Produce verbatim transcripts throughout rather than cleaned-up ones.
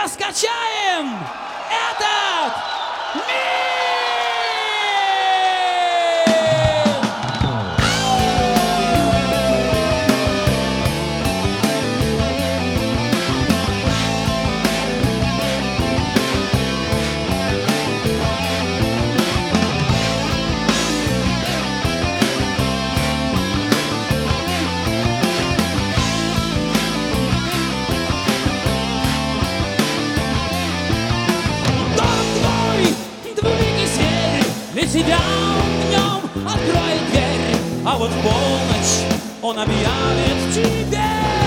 раскачаем этот мир! Для тебя он днем откроет дверь, а вот в полночь он объявит тебе: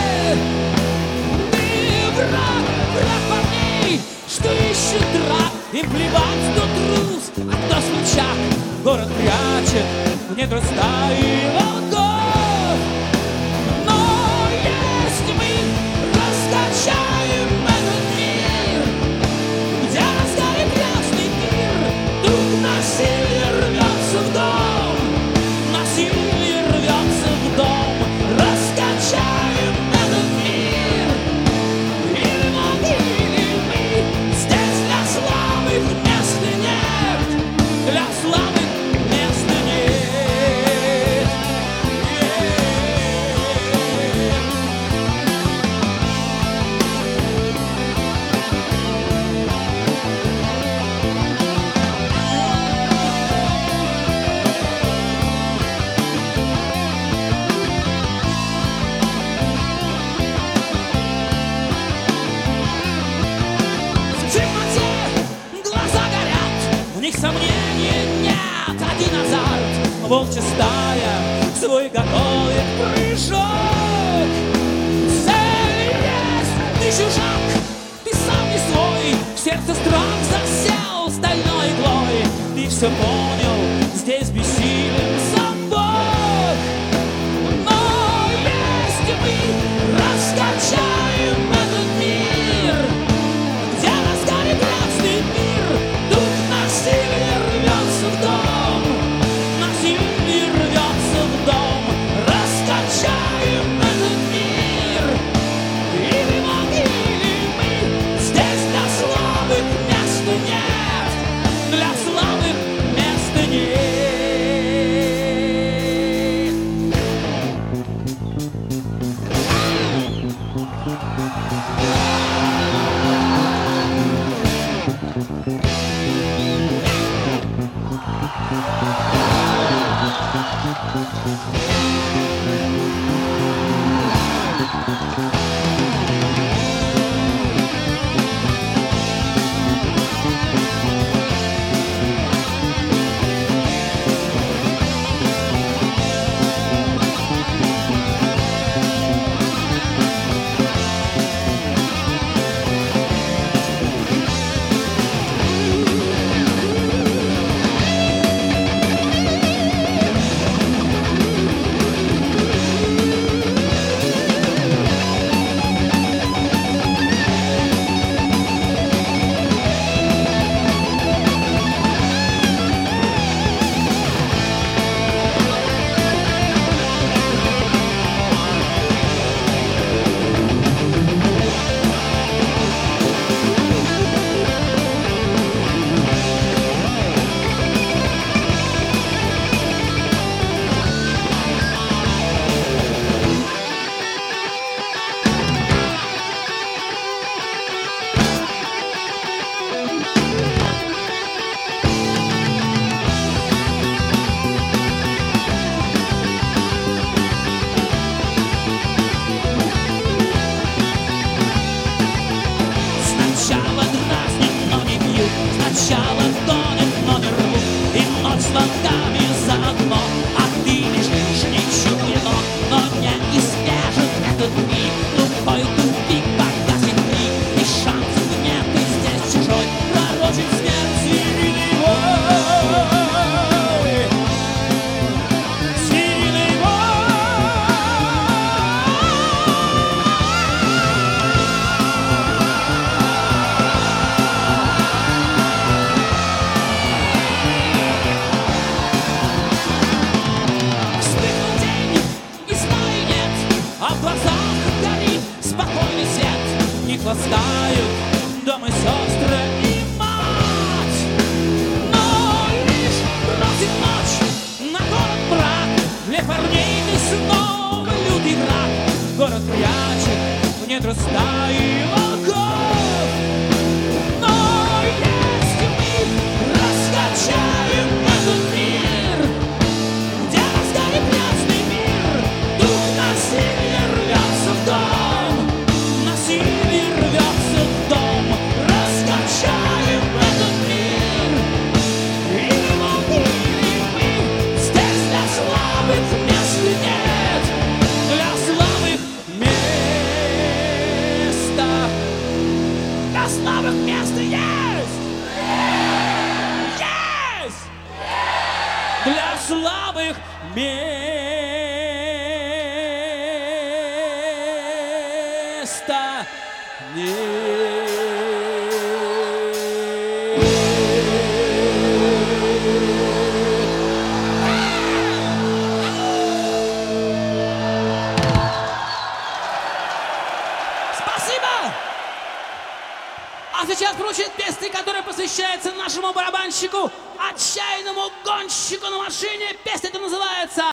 ты враг, враг парней, что ищет драк. Им плевать, кто трус, а кто смельчак. Город прячет в недрах стаи волков. Но если мы раскачаем этот мир, где разгорит ясный пир, дух насилия рвется в дом, насилие рвется в дом. Раскачаем этот мир, или могили мы. Здесь для слабых места нет, для слабых места нет. В темноте глаза горят, в них сомнений нет. Один азарт, волчья стая свой готовит прыжок. Цель есть, ты чужак, ты сам не свой. В сердце страх засел стальной иглой. Ты все понял, здесь бессилен сам Бог. Но если мы раскачаем этот мир, где разгорит ясный мир, дух насилия рвется в дом, насилие рвется в дом. Раскачаем этот мир, или могили мы. Здесь для слабых места нет, для слабых места нет. Сначала дразнят, но не бьют, сначала тонет, но не рвут, и ночь с волками заодно. А ты лежишь, не чуя ног, но не избежит этот миг. Тупой тупик погасит крик, и шансов нет, ты здесь чужой, пророчит смерть сильный вой. Сильный вой. слабых мест есть! Есть! Для слабых места нет. Спасибо! А сейчас прозвучит песня, которая посвящается нашему барабанщику, отчаянному гонщику на машине. Песня эта называется